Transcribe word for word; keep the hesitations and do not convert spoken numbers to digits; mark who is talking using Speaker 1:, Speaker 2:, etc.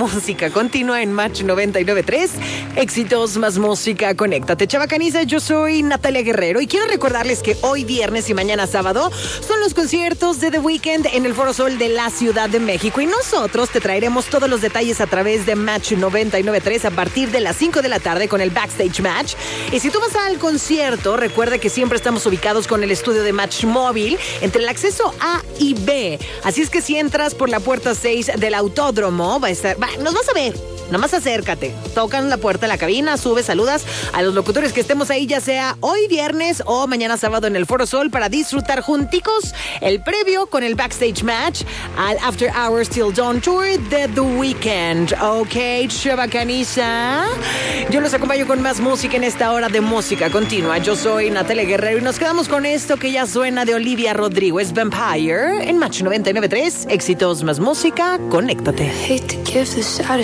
Speaker 1: música continua en Match noventa y nueve punto tres. Éxitos más música, conéctate. Chava Caniza, yo soy Natalia Guerrero y quiero recordarles que hoy viernes y mañana sábado son los conciertos de The Weeknd en el Foro Sol de la Ciudad de México y nosotros te traeremos todos los detalles a través de Match noventa y nueve punto tres a partir de las cinco de la tarde con el Backstage Match. Y si tú vas al concierto, recuerda que siempre estamos ubicados con el estudio de Match Móvil entre el acceso A y B. Así es que si entras por la puerta seis del autódromo, va a estar, va, nos vas a ver. Nada más acércate, tocan la puerta de la cabina, subes, saludas a los locutores que estemos ahí, ya sea hoy viernes o mañana sábado en el Foro Sol para disfrutar junticos el previo con el Backstage Match al After Hours Till Dawn Tour de The Weeknd. Ok, Chava Caniza. Yo los acompaño con más música en esta hora de música continua. Yo soy Natalia Guerrero y nos quedamos con esto que ya suena de Olivia Rodrigo, es Vampire en Match noventa y nueve punto tres. Éxitos más música, conéctate.